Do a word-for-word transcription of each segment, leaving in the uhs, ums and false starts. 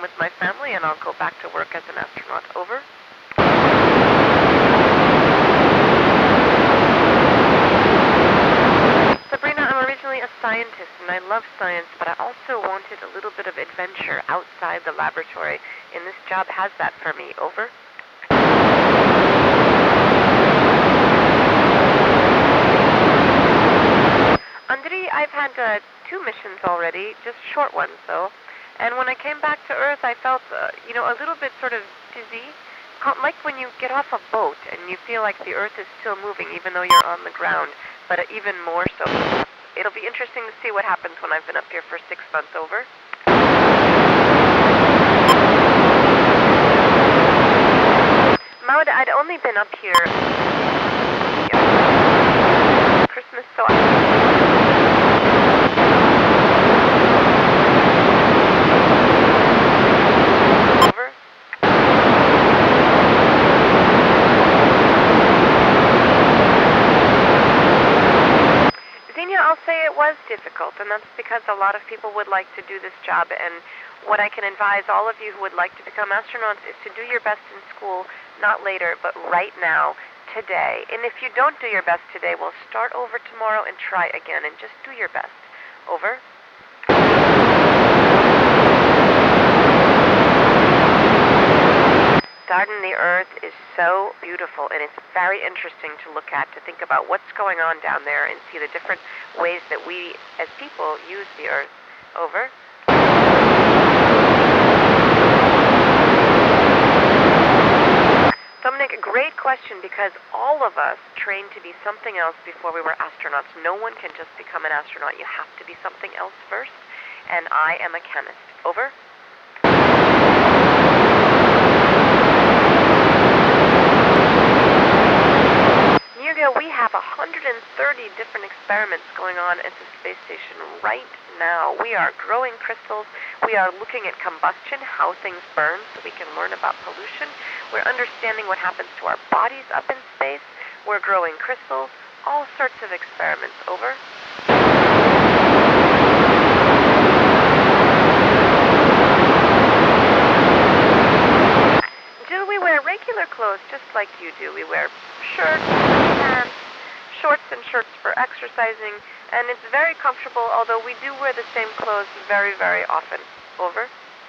time with my family, and I'll go back to work as an astronaut. Over. Sabrina, I'm originally a scientist, and I love science, but I also wanted a little bit of adventure outside the laboratory, and this job has that for me. Over. Andri, I've had uh, two missions already, just short ones though, and when I came back to Earth, I felt, uh, you know, a little bit sort of dizzy, like when you get off a boat and you feel like the Earth is still moving even though you're on the ground, but uh, even more so. It'll be interesting to see what happens when I've been up here for six months. Over. Maud, I'd only been up here yeah, Christmas, so I... I'll say it was difficult, and that's because a lot of people would like to do this job, and what I can advise all of you who would like to become astronauts is to do your best in school, not later, but right now, today. And if you don't do your best today, we'll start over tomorrow and try again, and just do your best. Over. Garden the Earth is so beautiful, and it's very interesting to look at, to think about what's going on down there and see the different ways that we as people use the Earth. Over. Dominic, great question, because all of us trained to be something else before we were astronauts. No one can just become an astronaut. You have to be something else first, and I am a chemist. Over. We have one hundred thirty different experiments going on at the space station right now. We are growing crystals. We are looking at combustion, how things burn, so we can learn about pollution. We're understanding what happens to our bodies up in space. We're growing crystals. All sorts of experiments. Over. Do we wear regular clothes just like you do? We wear shirts, pants, shorts and shirts for exercising, and it's very comfortable, although we do wear the same clothes very, very often. Over.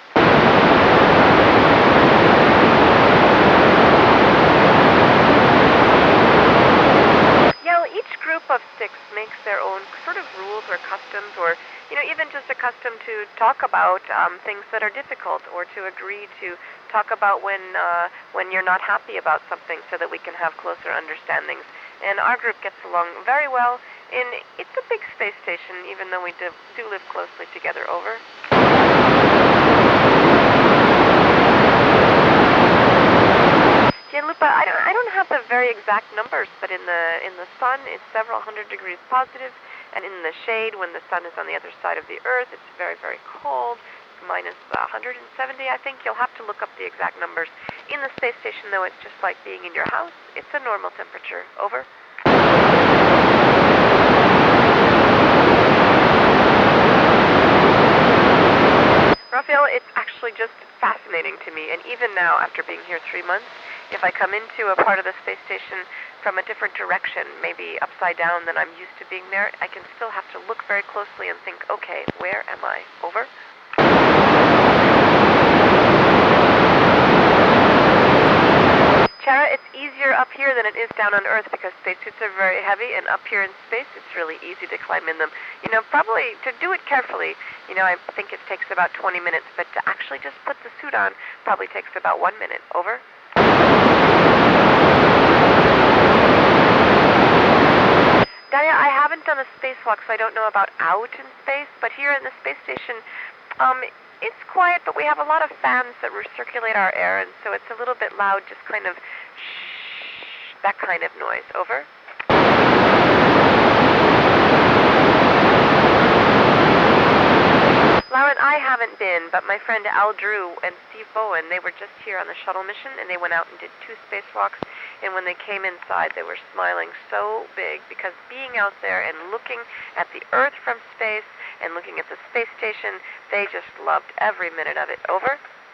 You know, each group of six makes their own sort of rules or customs, or, you know, even just a custom to talk about um, things that are difficult, or to agree to talk about when uh, when you're not happy about something, so that we can have closer understandings. And our group gets along very well, and it's a big space station, even though we do, do live closely together. Over. Yeah, Lupa, I don't, I don't have the very exact numbers, but in the in the sun, it's several hundred degrees positive, and in the shade, when the sun is on the other side of the Earth, it's very, very cold. Minus one hundred seventy, I think. You'll have to look up the exact numbers. In the space station, though, it's just like being in your house. It's a normal temperature. Over. Raphael, it's actually just fascinating to me, and even now, after being here three months, if I come into a part of the space station from a different direction, maybe upside down than I'm used to being there, I can still have to look very closely and think, okay, where am I? Over. Chara, it's easier up here than it is down on Earth because spacesuits are very heavy, and up here in space, it's really easy to climb in them. You know, probably to do it carefully, you know, I think it takes about twenty minutes, but to actually just put the suit on probably takes about one minute. Over. Daya, I haven't done a spacewalk, so I don't know about out in space, but here in the space station, um, it's quiet, but we have a lot of fans that recirculate our air, and so it's a little bit loud, just kind of shh, that kind of noise. Over. Lauren, I haven't been, but my friend Al Drew and Steve Bowen, they were just here on the shuttle mission, and they went out and did two spacewalks, and when they came inside, they were smiling so big, because being out there and looking at the Earth from space and looking at the space station, they just loved every minute of it. Over.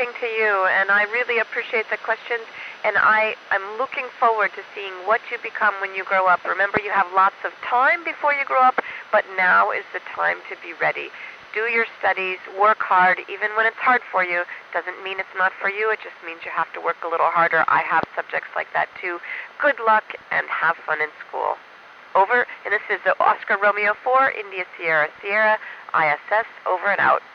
talking to you, and I really appreciate the questions, and I am looking forward to seeing what you become when you grow up. Remember, you have lots of time before you grow up, but now is the time to be ready. Do your studies, work hard, even when it's hard for you. Doesn't mean it's not for you, it just means you have to work a little harder. I have subjects like that too. Good luck, and have fun in school. Over, and this is the Oscar Romeo four, India Sierra Sierra, I S S, over and out.